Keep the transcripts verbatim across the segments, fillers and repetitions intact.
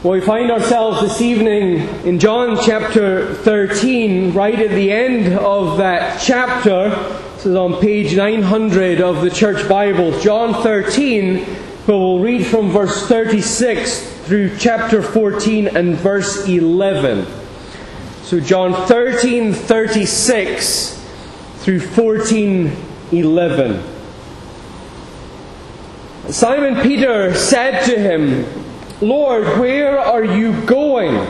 Well, we find ourselves this evening in John chapter thirteen, right at the end of that chapter. This is on page nine hundred of the Church Bibles. John thirteen, but we'll read from verse thirty-six through chapter fourteen and verse eleven. So John thirteen, thirty-six through fourteen, eleven. Simon Peter said to him, "Lord, where are you going?"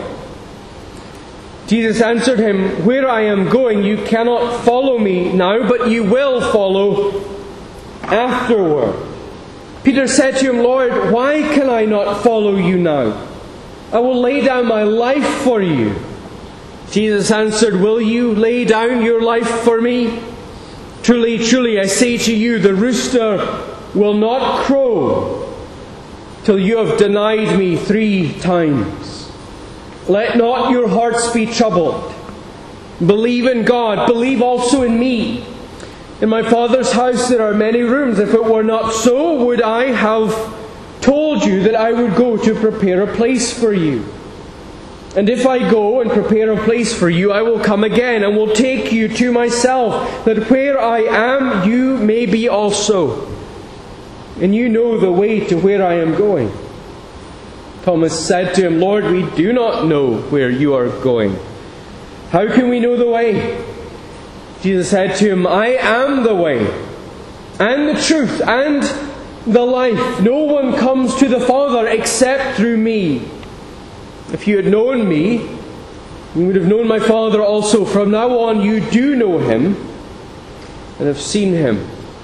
Jesus answered him, "Where I am going, you cannot follow me now, but you will follow afterward." Peter said to him, "Lord, why can I not follow you now? I will lay down my life for you." Jesus answered, "Will you lay down your life for me? Truly, truly, I say to you, the rooster will not crow till you have denied me three times. Let not your hearts be troubled. Believe in God, believe also in me. In my Father's house there are many rooms. If it were not so, would I have told you that I would go to prepare a place for you? And if I go and prepare a place for you, I will come again and will take you to myself, that where I am, you may be also. And you know the way to where I am going." Thomas said to him, "Lord, we do not know where you are going. How can we know the way?" Jesus said to him, "I am the way, and the truth, and the life. No one comes to the Father except through me. If you had known me, you would have known my Father also. From now on you do know him, and have seen him."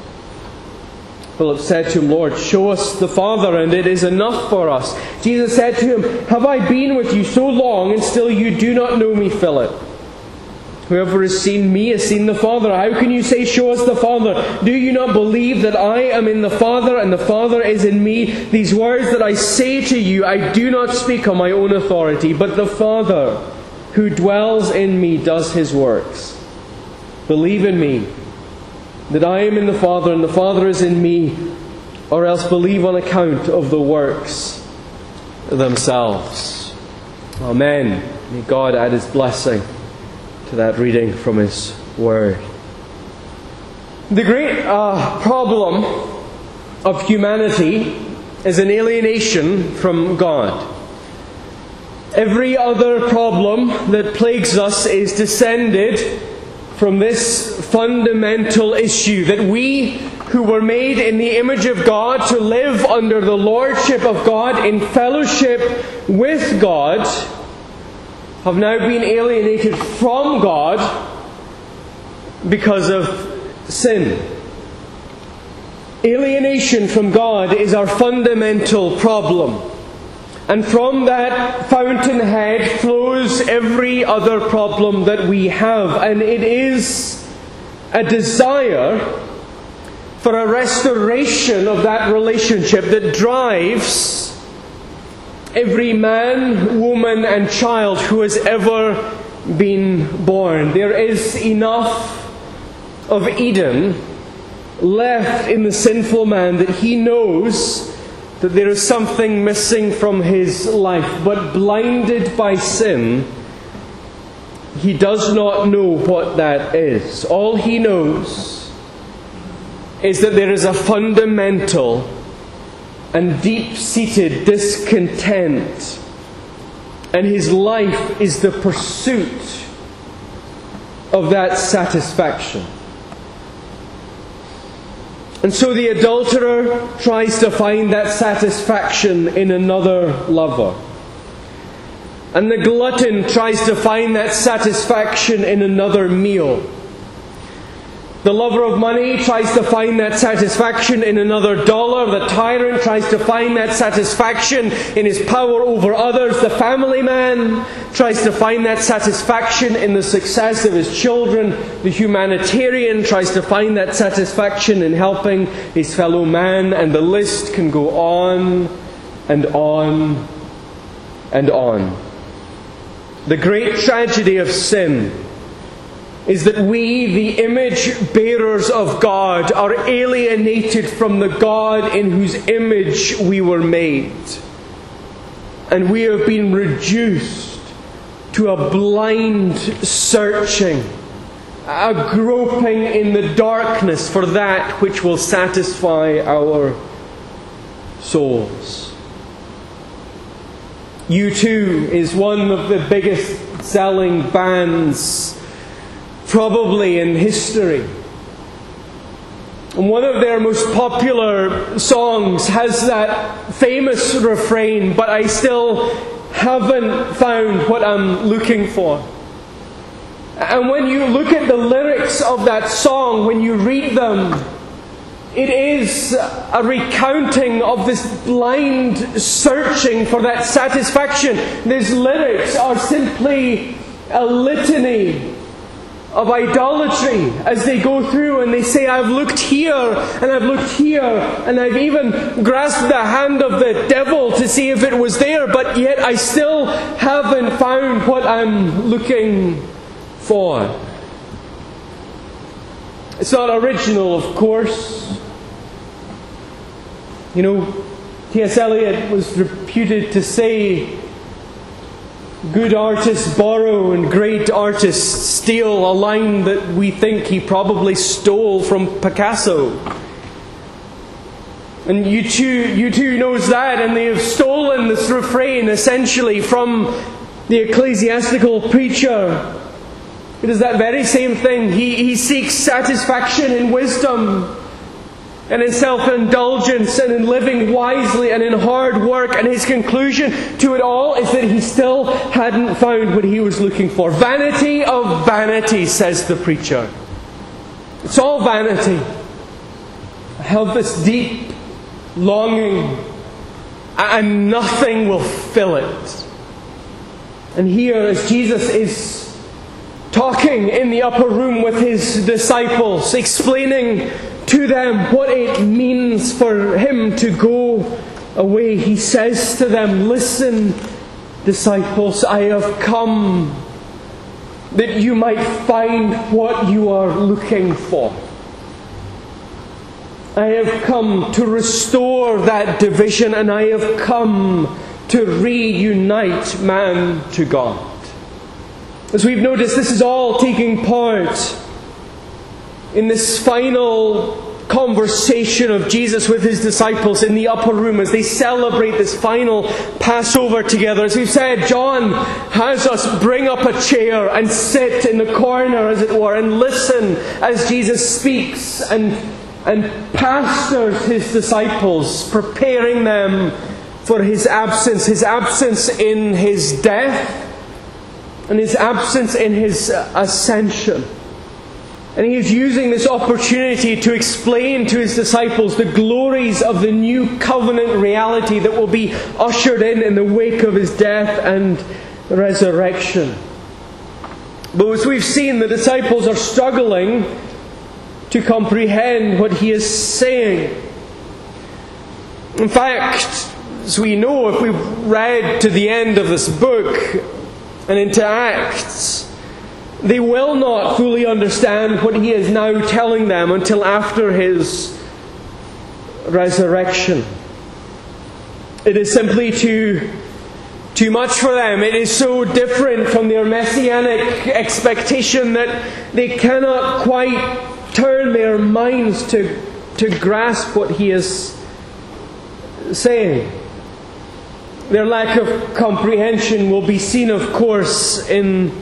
Philip said to him, "Lord, show us the Father, and it is enough for us." Jesus said to him, "Have I been with you so long, and still you do not know me, Philip? Whoever has seen me has seen the Father. How can you say, 'Show us the Father'? Do you not believe that I am in the Father, and the Father is in me? These words that I say to you, I do not speak on my own authority, but the Father who dwells in me does his works. Believe in me, that I am in the Father, and the Father is in me, or else believe on account of the works themselves." Amen. May God add his blessing to that reading from his word. The great uh, problem of humanity is an alienation from God. Every other problem that plagues us is descended from this fundamental issue, that we who were made in the image of God to live under the lordship of God in fellowship with God have now been alienated from God because of sin. Alienation from God is our fundamental problem. And from that fountainhead flows every other problem that we have. And it is a desire for a restoration of that relationship that drives every man, woman, and child who has ever been born. There is enough of Eden left in the sinful man that he knows that there is something missing from his life. But blinded by sin, he does not know what that is. All he knows is that there is a fundamental and deep-seated discontent, and his life is the pursuit of that satisfaction. And so the adulterer tries to find that satisfaction in another lover. And the glutton tries to find that satisfaction in another meal. The lover of money tries to find that satisfaction in another dollar. The tyrant tries to find that satisfaction in his power over others. The family man tries to find that satisfaction in the success of his children. The humanitarian tries to find that satisfaction in helping his fellow man. And the list can go on and on and on. The great tragedy of sin is that we, the image bearers of God, are alienated from the God in whose image we were made. and we have been reduced to a blind searching, a groping in the darkness for that which will satisfy our souls. U two is one of the biggest selling bands probably in history. And one of their most popular songs has that famous refrain, "But I still haven't found what I'm looking for." And when you look at the lyrics of that song, when you read them, it is a recounting of this blind searching for that satisfaction. These lyrics are simply a litany of idolatry as they go through and they say, "I've looked here and I've looked here and I've even grasped the hand of the devil to see if it was there, but yet I still haven't found what I'm looking for." It's not original, of course. You know, T S Eliot was reputed to say, "Good artists borrow and great artists steal," a line that we think he probably stole from Picasso. And U two, U two knows that, and they have stolen this refrain essentially from the ecclesiastical preacher. It is that very same thing. He, he seeks satisfaction in wisdom and in self-indulgence and in living wisely and in hard work. And his conclusion to it all is that he still hadn't found what he was looking for. Vanity of vanity, says the preacher. It's all vanity. I have this deep longing and nothing will fill it. And here, as Jesus is talking in the upper room with his disciples, explaining to them what it means for him to go away, he says to them, "Listen, disciples, I have come that you might find what you are looking for. I have come to restore that division, and I have come to reunite man to God." As we've noticed, this is all taking part in this final conversation of Jesus with his disciples in the upper room as they celebrate this final Passover together. As we've said, John has us bring up a chair and sit in the corner, as it were, and listen as Jesus speaks and, and pastors his disciples, preparing them for his absence, his absence in his death, and his absence in his ascension. And he is using this opportunity to explain to his disciples the glories of the new covenant reality that will be ushered in in the wake of his death and resurrection. But as we've seen, the disciples are struggling to comprehend what he is saying. In fact, as we know, if we've read to the end of this book and into Acts, they will not fully understand what he is now telling them until after his resurrection. It is simply too, too much for them. It is so different from their messianic expectation that they cannot quite turn their minds to, to grasp what he is saying. Their lack of comprehension will be seen, of course, in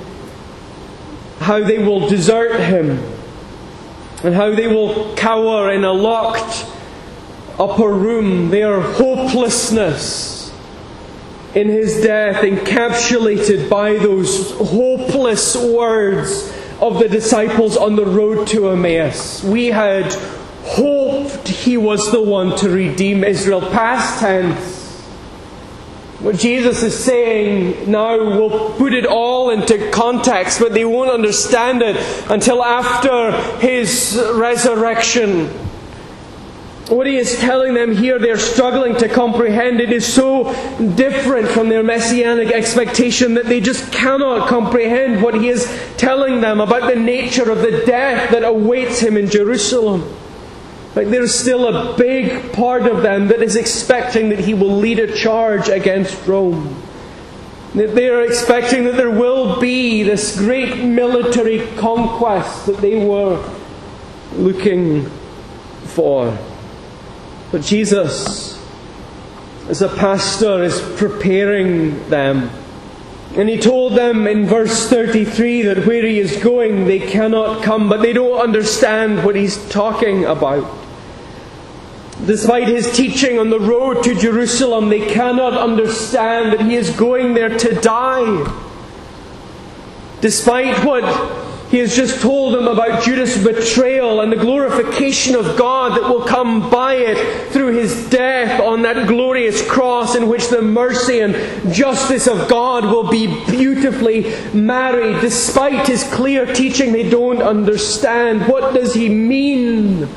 how they will desert him and how they will cower in a locked upper room, their hopelessness in his death encapsulated by those hopeless words of the disciples on the road to Emmaus. "We had hoped he was the one to redeem Israel." Past tense. What Jesus is saying now will put it all into context, but they won't understand it until after his resurrection. What he is telling them here, they're struggling to comprehend. It is so different from their messianic expectation that they just cannot comprehend what he is telling them about the nature of the death that awaits him in Jerusalem. Like there's still a big part of them that is expecting that he will lead a charge against Rome. That they are expecting that there will be this great military conquest that they were looking for. But Jesus, as a pastor, is preparing them. And he told them in verse thirty-three that where he is going they cannot come, but they don't understand what he's talking about. Despite his teaching on the road to Jerusalem, they cannot understand that he is going there to die. Despite what he has just told them about Judas' betrayal and the glorification of God that will come by it through his death on that glorious cross, in which the mercy and justice of God will be beautifully married. Despite his clear teaching, they don't understand. What does he mean?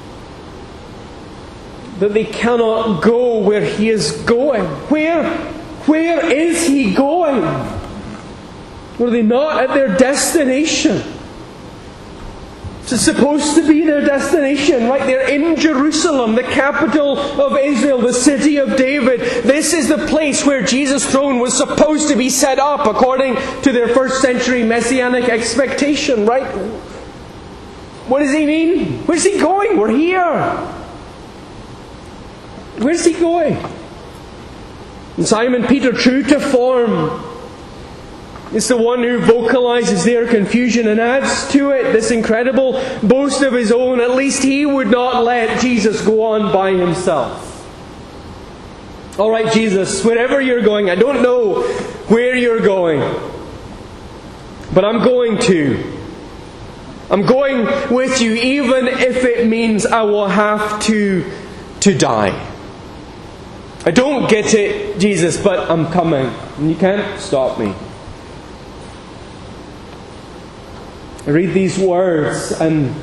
That they cannot go where he is going. Where, where is he going? Were they not at their destination? It's supposed to be their destination, right? They're in Jerusalem, the capital of Israel, the city of David. This is the place where Jesus' throne was supposed to be set up according to their first century messianic expectation, right? What does he mean? Where's he going? We're here. Where's he going? And Simon Peter, true to form, is the one who vocalizes their confusion and adds to it this incredible boast of his own. At least he would not let Jesus go on by himself. All right, Jesus, wherever you're going, I don't know where you're going, but I'm going to. I'm going with you, even if it means I will have to, to die. I don't get it, Jesus, but I'm coming, and you can't stop me. I read these words and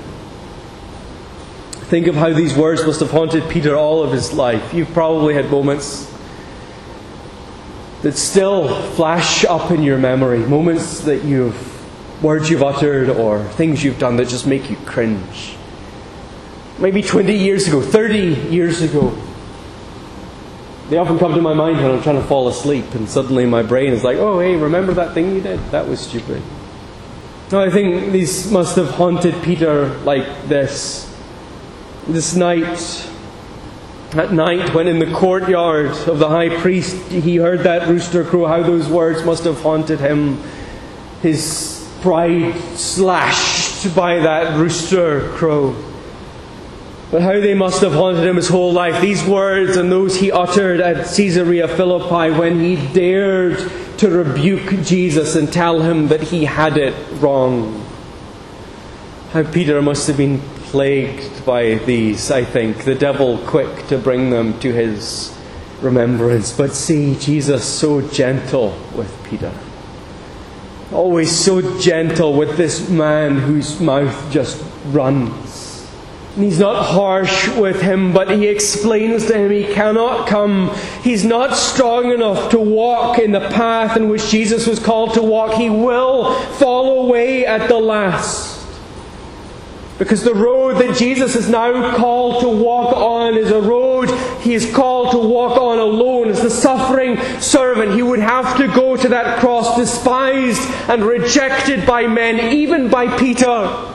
think of how these words must have haunted Peter all of his life. You've probably had moments that still flash up in your memory, moments that you've, words you've uttered or things you've done that just make you cringe. Maybe twenty years ago, thirty years ago. They often come to my mind when I'm trying to fall asleep, and suddenly my brain is like, oh, hey, remember that thing you did? That was stupid. No, I think these must have haunted Peter like this. This night, at night when in the courtyard of the high priest he heard that rooster crow, how those words must have haunted him. His pride slashed by that rooster crow. But how they must have haunted him his whole life. These words and those he uttered at Caesarea Philippi when he dared to rebuke Jesus and tell him that he had it wrong. How Peter must have been plagued by these, I think. The devil quick to bring them to his remembrance. But see, Jesus so gentle with Peter. Always so gentle with this man whose mouth just runs. And he's not harsh with him, but he explains to him he cannot come. He's not strong enough to walk in the path in which Jesus was called to walk. He will fall away at the last. Because the road that Jesus is now called to walk on is a road he is called to walk on alone. As the suffering servant, he would have to go to that cross despised and rejected by men, even by Peter.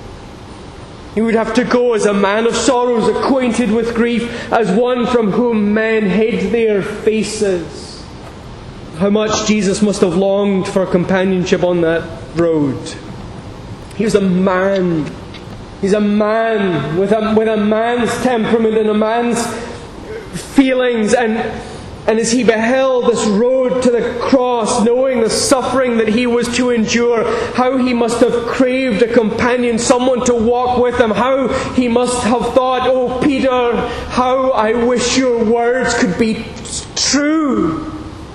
He would have to go as a man of sorrows, acquainted with grief, as one from whom men hid their faces. How much Jesus must have longed for companionship on that road. He was a man. He's a man with a, with a man's temperament and a man's feelings. And, and as he beheld this road to the cross, knowing the suffering that he was to endure, how he must have craved a companion, someone to walk with him. How he must have thought, oh Peter, how I wish your words could be true.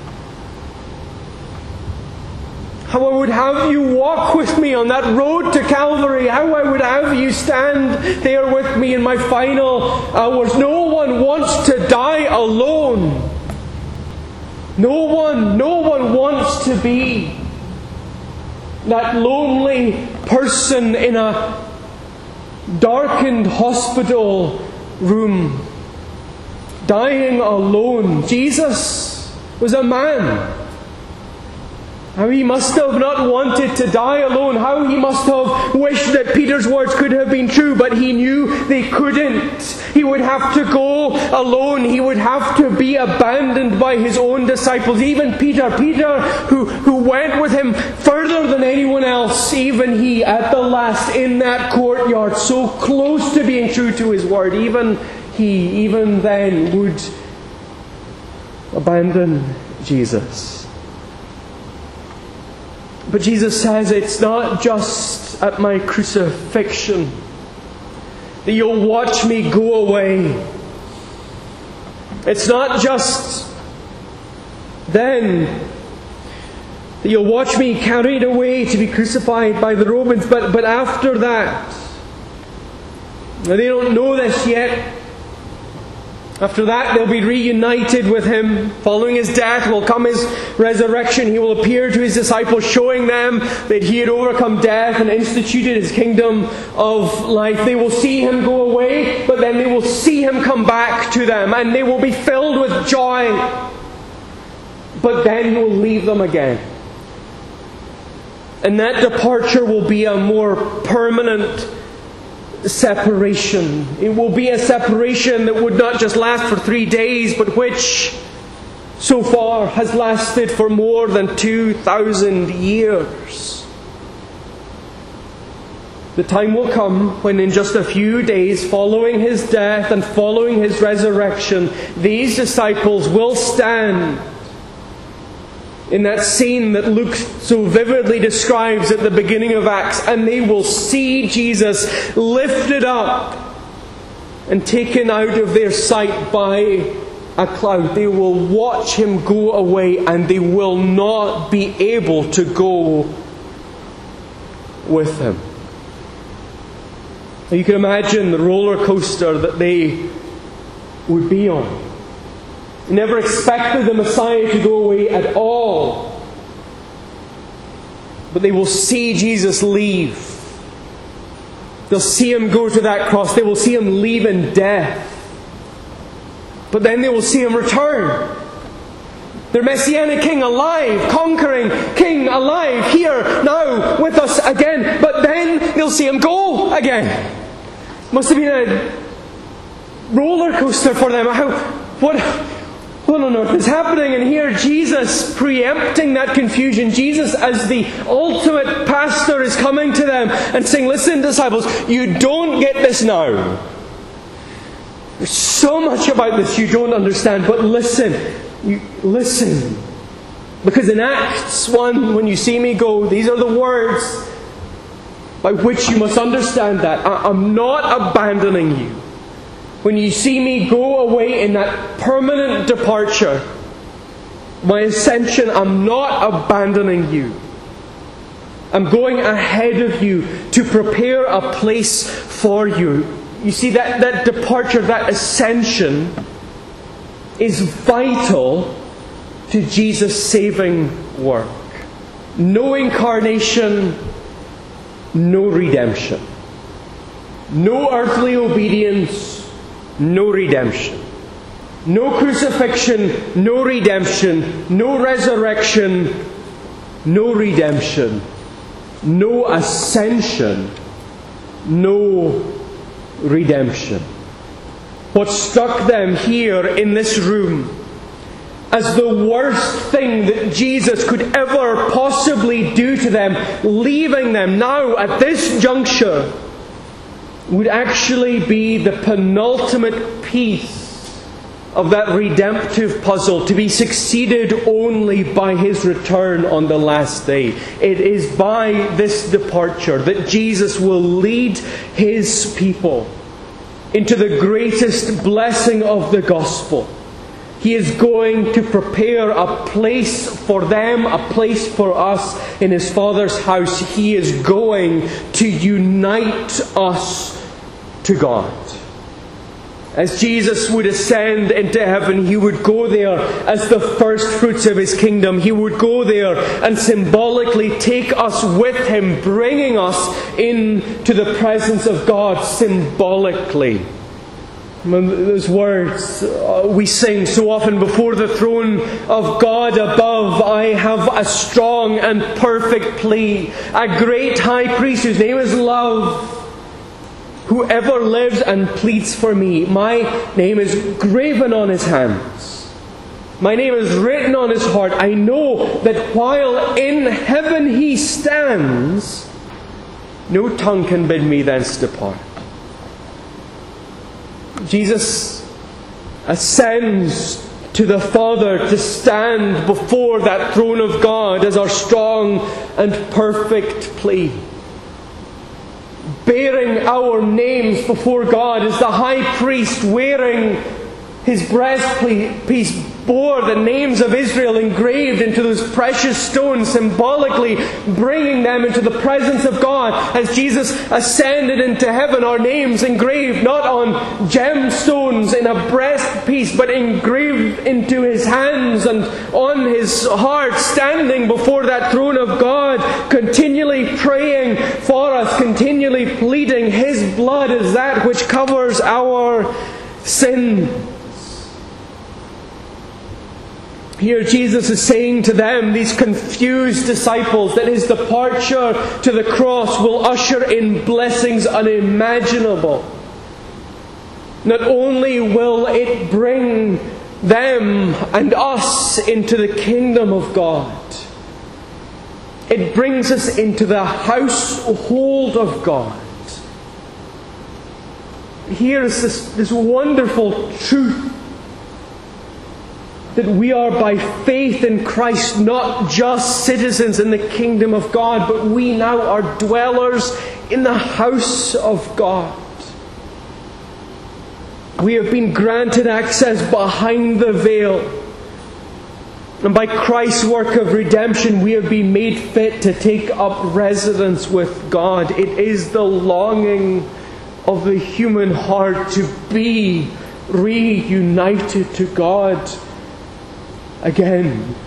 How I would have you walk with me on that road to Calvary. How I would have you stand there with me in my final hours. No one wants to die alone. No one, no one wants to be that lonely person in a darkened hospital room, dying alone. Jesus was a man. How he must have not wanted to die alone. How he must have wished that Peter's words could have been true, but he knew they couldn't. He would have to go alone. He would have to be abandoned by his own disciples. Even Peter, Peter who, who went with him further than anyone else, even he at the last in that courtyard, so close to being true to his word, even he, even then, would abandon Jesus. But Jesus says it's not just at my crucifixion that you'll watch me go away. It's not just then that you'll watch me carried away to be crucified by the Romans, but, but after that. Now they don't know this yet. After that, they'll be reunited with Him. Following His death will come His resurrection. He will appear to His disciples, showing them that He had overcome death and instituted His kingdom of life. They will see Him go away, but then they will see Him come back to them, and they will be filled with joy. But then He will leave them again. And that departure will be a more permanent separation. It will be a separation that would not just last for three days, but which so far has lasted for more than two thousand years. The time will come when in just a few days following His death and following His resurrection, these disciples will stand in that scene that Luke so vividly describes at the beginning of Acts, and they will see Jesus lifted up and taken out of their sight by a cloud. They will watch Him go away, and they will not be able to go with Him. Now you can imagine the roller coaster that they would be on. They never expected the Messiah to go away at all. But they will see Jesus leave. They'll see Him go to that cross. They will see Him leave in death. But then they will see Him return. Their Messianic King alive, conquering King alive, here, now, with us again. But then they'll see Him go again. Must have been a roller coaster for them. How, what... What on earth is happening? And here Jesus preempting that confusion. Jesus as the ultimate pastor is coming to them and saying, listen, disciples, you don't get this now. There's so much about this you don't understand, but listen. You listen. Because in Acts one, when you see me go, these are the words by which you must understand that. I'm not abandoning you. When you see me go away in that permanent departure, my ascension, I'm not abandoning you. I'm going ahead of you to prepare a place for you. You see, that, that departure, that ascension is vital to Jesus' saving work. No incarnation, no redemption. No earthly obedience, no redemption. No crucifixion, no redemption. No resurrection, no redemption. No ascension, no redemption. What struck them here in this room as the worst thing that Jesus could ever possibly do to them, leaving them now at this juncture, would actually be the penultimate piece of that redemptive puzzle, to be succeeded only by His return on the last day. It is by this departure that Jesus will lead His people into the greatest blessing of the gospel. He is going to prepare a place for them, a place for us in His Father's house. He is going to unite us to God. As Jesus would ascend into heaven, He would go there as the first fruits of His kingdom. He would go there and symbolically take us with Him, bringing us into the presence of God symbolically. Those words we sing so often, before the throne of God above, I have a strong and perfect plea. A great high priest whose name is love, whoever lives and pleads for me. My name is graven on his hands. My name is written on his heart. I know that while in heaven he stands, no tongue can bid me thence depart. Jesus ascends to the Father to stand before that throne of God as our strong and perfect plea. Bearing our names before God as the high priest, wearing his breastpiece, bore the names of Israel engraved into those precious stones, symbolically bringing them into the presence of God. As Jesus ascended into heaven, our names engraved not on gemstones in a breastpiece, but engraved into His hands and on His heart, standing before that throne of God, continually praying for us, continually pleading. His blood is that which covers our sin. Here Jesus is saying to them, these confused disciples, that His departure to the cross will usher in blessings unimaginable. Not only will it bring them and us into the kingdom of God, it brings us into the household of God. Here is this, this wonderful truth, that we are by faith in Christ not just citizens in the kingdom of God, but we now are dwellers in the house of God. We have been granted access behind the veil. And by Christ's work of redemption, we have been made fit to take up residence with God. It is the longing of the human heart to be reunited to God again.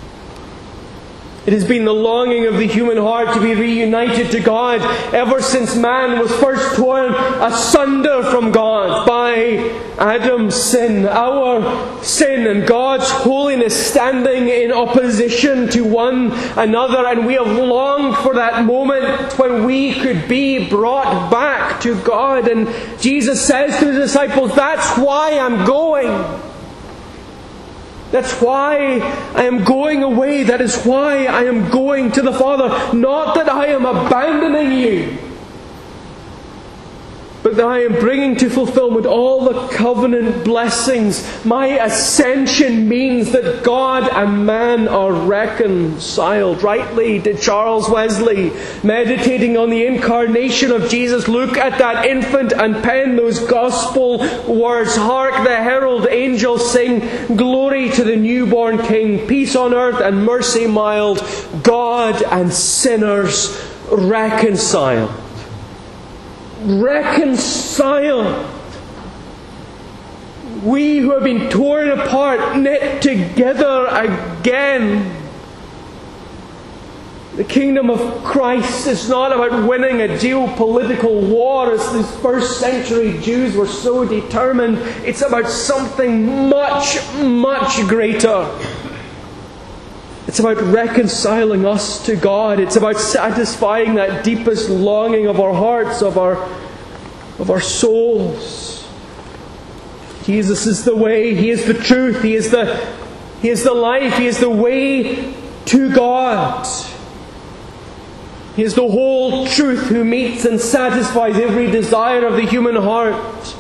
It has been the longing of the human heart to be reunited to God ever since man was first torn asunder from God by Adam's sin. Our sin and God's holiness standing in opposition to one another. And we have longed for that moment when we could be brought back to God. And Jesus says to His disciples, that's why I'm going. That's why I am going away. That is why I am going to the Father. Not that I am abandoning you, but that I am bringing to fulfillment all the covenant blessings. My ascension means that God and man are reconciled. Rightly did Charles Wesley, meditating on the incarnation of Jesus, look at that infant and pen those gospel words. Hark, the herald angels sing, glory to the newborn King, peace on earth and mercy mild, God and sinners reconciled. Reconciled. We who have been torn apart, knit together again. The kingdom of Christ is not about winning a geopolitical war as these first century Jews were so determined. It's about something much, much greater. It's about reconciling us to God. It's about satisfying that deepest longing of our hearts, of our, of our souls. Jesus is the way. He is the truth. He is the, He is the life. He is the way to God. He is the whole truth who meets and satisfies every desire of the human heart.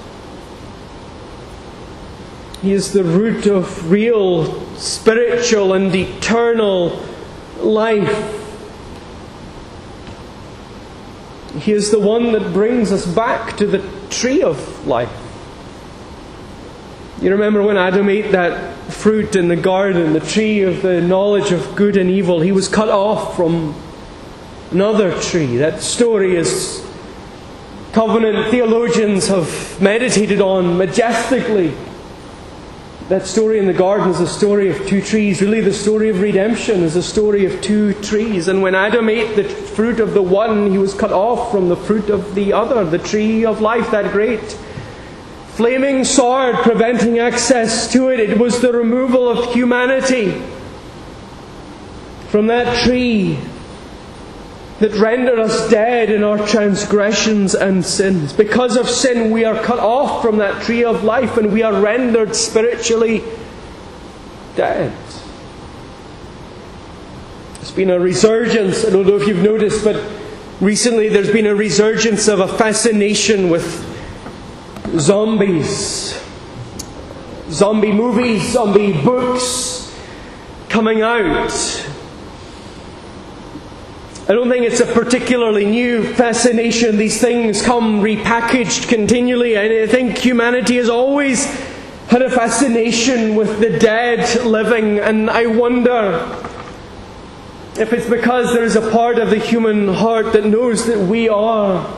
He is the root of real, spiritual and eternal life. He is the one that brings us back to the tree of life. You remember when Adam ate that fruit in the garden, the tree of the knowledge of good and evil, he was cut off from another tree. That story is Covenant theologians have meditated on majestically. That story in the garden is a story of two trees. Really, the story of redemption is a story of two trees. And when Adam ate the fruit of the one, he was cut off from the fruit of the other, the tree of life, that great flaming sword preventing access to it. It was the removal of humanity from that tree that rendered us dead in our transgressions and sins. Because of sin, we are cut off from that tree of life and we are rendered spiritually dead. There's been a resurgence, I don't know if you've noticed, but recently there's been a resurgence of a fascination with zombies. Zombie movies, zombie books coming out. I don't think it's a particularly new fascination. These things come repackaged continually. I think humanity has always had a fascination with the dead living. And I wonder if it's because there is a part of the human heart that knows that we are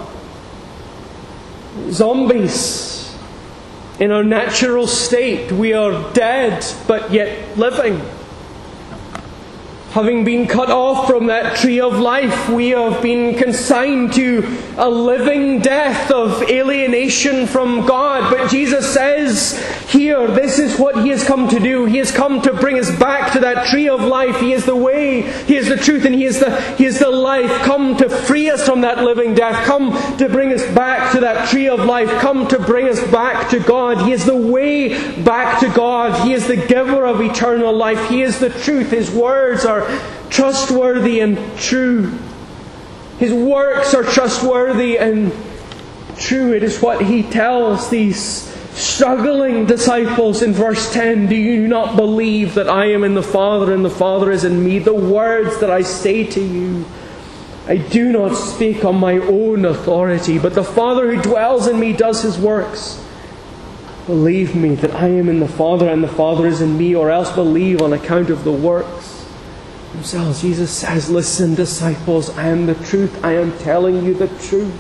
zombies in our natural state. We are dead, but yet living. Having been cut off from that tree of life, we have been consigned to a living death of alienation from God. But Jesus says here, this is what He has come to do. He has come to bring us back to that tree of life. He is the way, He is the truth, and He is the, He is the life. Come to free us from that living death. Come to bring us back to that tree of life. Come to bring us back to God. He is the way back to God. He is the giver of eternal life. He is the truth. His words are trustworthy and true. His works are trustworthy and true. It is what He tells these struggling disciples in verse ten. Do you not believe that I am in the Father and the Father is in me? The words that I say to you, I do not speak on my own authority, but the Father who dwells in me does His works. Believe me that I am in the Father and the Father is in me, or else believe on account of the works themselves. Jesus says, listen, disciples, I am the truth. I am telling you the truth.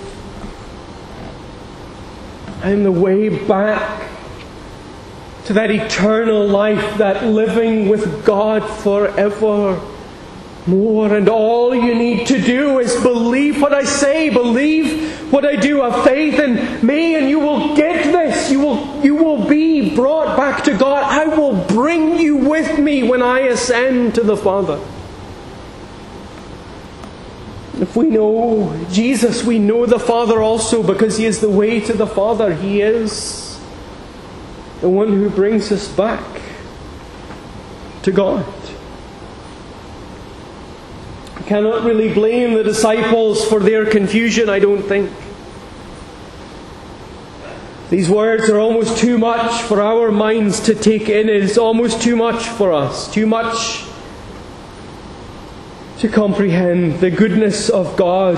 I am the way back to that eternal life, that living with God forever more. And all you need to do is believe what I say, believe what I do, have faith in me, and you will get this. You will, you will be brought back to God. I will bring you with me when I ascend to the Father. If we know Jesus, we know the Father also, because He is the way to the Father. He is the one who brings us back to God. We cannot really blame the disciples for their confusion, I don't think. These words are almost too much for our minds to take in. It is almost too much for us, too much to comprehend. The goodness of God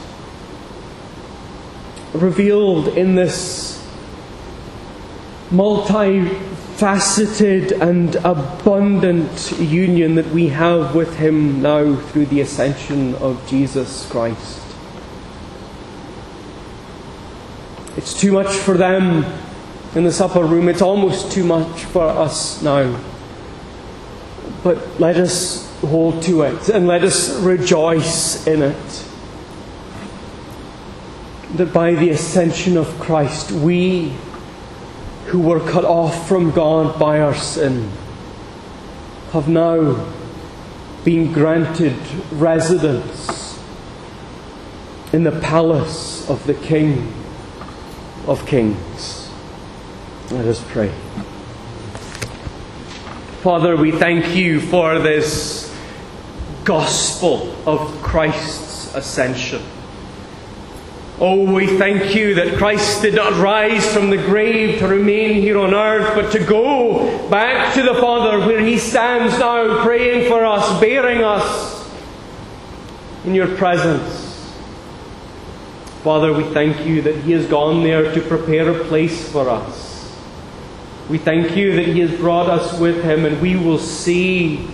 revealed in this multifaceted and abundant union that we have with Him now through the ascension of Jesus Christ. It's too much for them in the supper room. It's almost too much for us now. But let us hold to it and let us rejoice in it. That by the ascension of Christ, we who were cut off from God by our sin have now been granted residence in the palace of the King of Kings. Let us pray. Father, we thank You for this gospel of Christ's ascension. Oh, we thank You that Christ did not rise from the grave to remain here on earth, but to go back to the Father, where He stands now praying for us, bearing us in Your presence. Father, we thank You that He has gone there to prepare a place for us. We thank You that He has brought us with Him, and we will see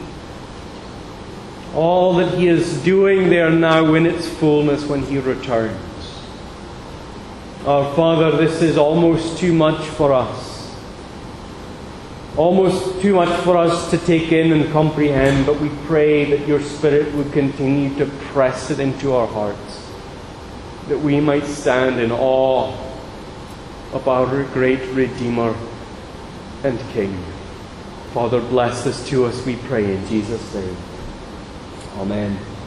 all that He is doing there now in its fullness when He returns. Our Father, this is almost too much for us. Almost too much for us to take in and comprehend, but we pray that your Spirit would continue to press it into our hearts, that we might stand in awe of our great Redeemer and King. Father, bless this to us, we pray in Jesus' name. Amen.